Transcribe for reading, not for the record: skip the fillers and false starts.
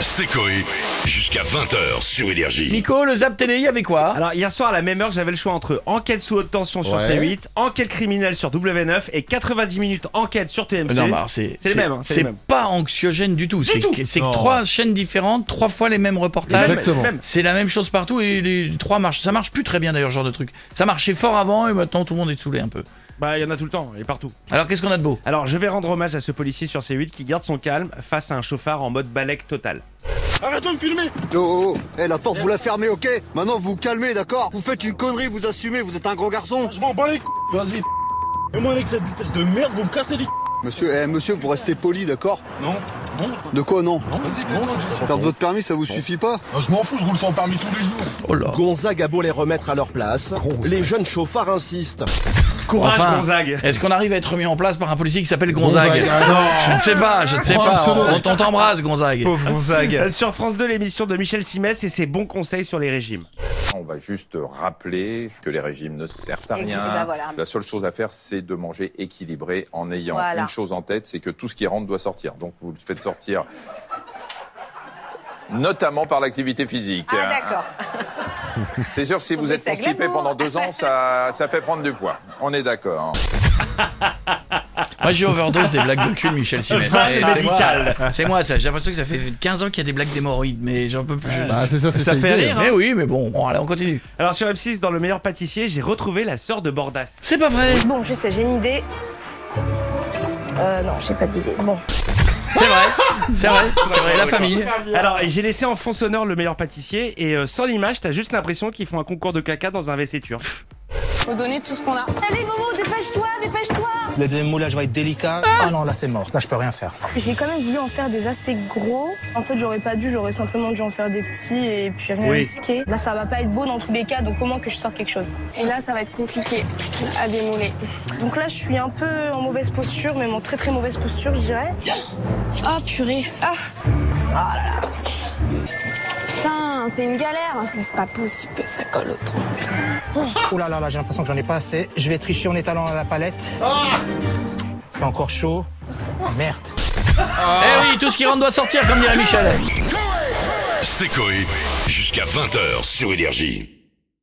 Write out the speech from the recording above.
C'est Coé, jusqu'à 20h sur Énergie. Nico, le Zap Télé, il y avait quoi? Alors hier soir à la même heure, j'avais le choix entre enquête sous haute tension sur C8, enquête criminelle sur W9 et 90 minutes enquête sur TMC. Non, bah, c'est les mêmes. C'est les mêmes. pas anxiogène du tout. C'est que 3 chaînes différentes, 3 fois les mêmes reportages. Exactement. C'est la même chose partout et les 3 marchent. Ça marche plus très bien d'ailleurs, ce genre de truc. Ça marchait fort avant et maintenant tout le monde est saoulé un peu. Bah il y en a tout le temps et partout. Alors qu'est-ce qu'on a de beau? Alors je vais rendre hommage à ce policier sur C8 qui garde son calme face à un chauffard en mode balèque total. Arrête de me filmer! Oh, la porte vous la fermez, ok? Maintenant vous vous calmez, d'accord? Vous faites une connerie, vous assumez, vous êtes un gros garçon. Je m'en bats les couilles! Vas-y! Et moi avec cette vitesse de merde, vous me cassez les couilles! Monsieur, vous restez poli, d'accord? Non. De quoi non? Vas-y, tais-toi, Perdre votre permis, ça vous suffit pas? Je m'en fous, je roule sans permis tous les jours. Oh là. Gonzague a beau les remettre à leur place, les jeunes chauffards insistent. Courage Enfin, Gonzague. Est-ce qu'on arrive à être mis en place par un policier qui s'appelle Gonzague? Ah non. Je ne sais pas. Prends un pseudo. On t'embrasse, Gonzague. Pauvre Gonzague. Sur France 2, l'émission de Michel Simès et ses bons conseils sur les régimes. On va juste rappeler que les régimes ne servent à rien. bah voilà. La seule chose à faire, c'est de manger équilibré en ayant Voilà. une chose en tête, c'est que tout ce qui rentre doit sortir. Donc vous le faites sortir notamment par l'activité physique. Ah d'accord. C'est sûr que si vous Faut êtes baisser constipé glamour. pendant 2 ans, ça fait prendre du poids. On est d'accord. Moi j'ai overdose des blagues de cul de Michel Simès. C'est moi ça. J'ai l'impression que ça fait 15 ans qu'il y a des blagues d'hémorroïdes, mais j'en peux plus. Bah, c'est ça, Ça fait rire. Mais oui, mais bon, allez, on continue. Alors sur M6, dans Le Meilleur Pâtissier, j'ai retrouvé la sœur de Bordas. C'est pas vrai. Bon, je sais, j'ai une idée. Non, j'ai pas d'idée. Bon. C'est vrai, la famille. Alors j'ai laissé en fond sonore Le Meilleur Pâtissier et sans l'image, t'as juste l'impression qu'ils font un concours de caca dans un WC turc. Faut donner tout ce qu'on a. Allez, Momo, dépêche-toi! Le démoulage va être délicat. Ah non, là c'est mort. Là je peux rien faire. J'ai quand même voulu en faire des assez gros. En fait, j'aurais pas dû, j'aurais simplement dû en faire des petits et puis rien risquer. Là, ça va pas être beau dans tous les cas, donc au moins que je sorte quelque chose. Et là, ça va être compliqué à démouler. Donc là, je suis un peu en mauvaise posture, même en très très mauvaise posture, je dirais. Ah, purée. Ah! Putain, c'est une galère. Mais c'est pas possible que ça colle autant. Oh là là, j'ai l'impression que j'en ai pas assez. Je vais tricher en étalant à la palette. C'est encore chaud. Merde. Eh oui, tout ce qui rentre doit sortir, comme dirait Michel. C'est Coé, jusqu'à 20h sur Énergie.